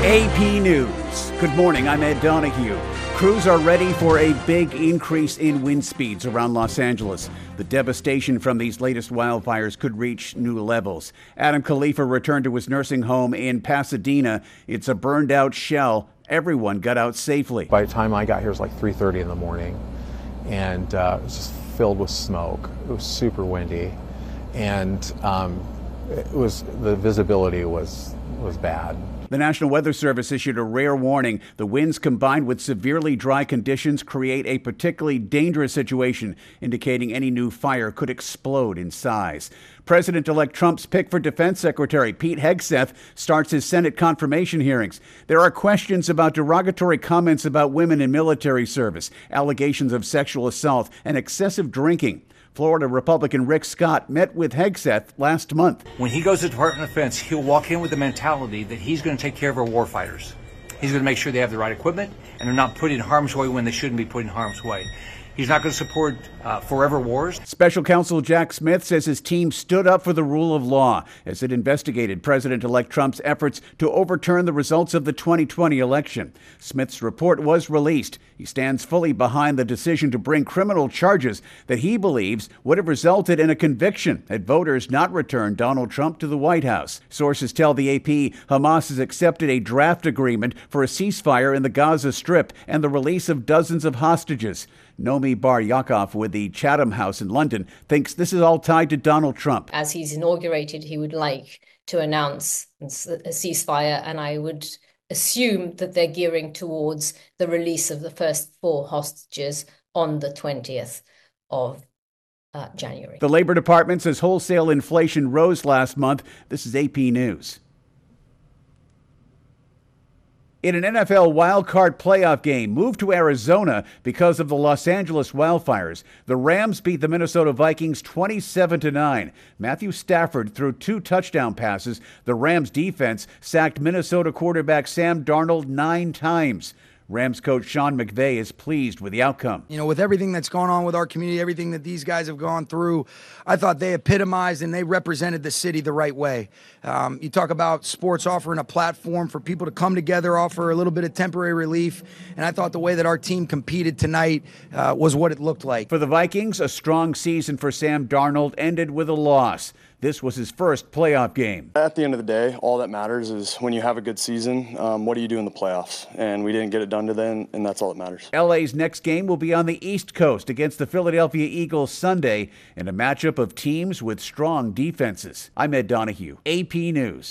AP News. Good morning, I'm Ed Donahue. Crews are ready for a big increase in wind speeds around Los Angeles. The devastation from these latest wildfires could reach new levels. Adam Khalifa returned to his nursing home in Pasadena. It's a burned out shell. Everyone got out safely. By the time I got here, it was like 3:30 in the morning, and it was just filled with smoke. It was super windy, and the visibility was bad. The National Weather Service issued a rare warning. The winds combined with severely dry conditions create a particularly dangerous situation, indicating any new fire could explode in size. President-elect Trump's pick for Defense Secretary Pete Hegseth starts his Senate confirmation hearings. There are questions about derogatory comments about women in military service, allegations of sexual assault, and excessive drinking. Florida Republican Rick Scott met with Hegseth last month. When he goes to the Department of Defense, he'll walk in with the mentality that he's going to take care of our warfighters. He's going to make sure they have the right equipment and they're not put in harm's way when they shouldn't be put in harm's way. He's not going to support forever wars. Special Counsel Jack Smith says his team stood up for the rule of law as it investigated President-elect Trump's efforts to overturn the results of the 2020 election. Smith's report was released. He stands fully behind the decision to bring criminal charges that he believes would have resulted in a conviction had voters not returned Donald Trump to the White House. Sources tell the AP Hamas has accepted a draft agreement for a ceasefire in the Gaza Strip and the release of dozens of hostages. Nomi Bar Yaakov with the Chatham House in London thinks this is all tied to Donald Trump. As he's inaugurated, he would like to announce a ceasefire, and I would assume that they're gearing towards the release of the first 4 hostages on the 20th of January. The Labor Department says wholesale inflation rose last month. This is AP News. In an NFL wildcard playoff game moved to Arizona because of the Los Angeles wildfires, the Rams beat the Minnesota Vikings 27-9. Matthew Stafford threw 2 touchdown passes. The Rams defense sacked Minnesota quarterback Sam Darnold 9 times. Rams coach Sean McVay is pleased with the outcome. You know, with everything that's gone on with our community, everything that these guys have gone through, I thought they epitomized and they represented the city the right way. You talk about sports offering a platform for people to come together, offer a little bit of temporary relief, and I thought the way that our team competed tonight was what it looked like. For the Vikings, a strong season for Sam Darnold ended with a loss. This was his first playoff game. At the end of the day, all that matters is when you have a good season, what do you do in the playoffs? And we didn't get it done to them, and that's all that matters. LA's next game will be on the East Coast against the Philadelphia Eagles Sunday in a matchup of teams with strong defenses. I'm Ed Donahue, AP News.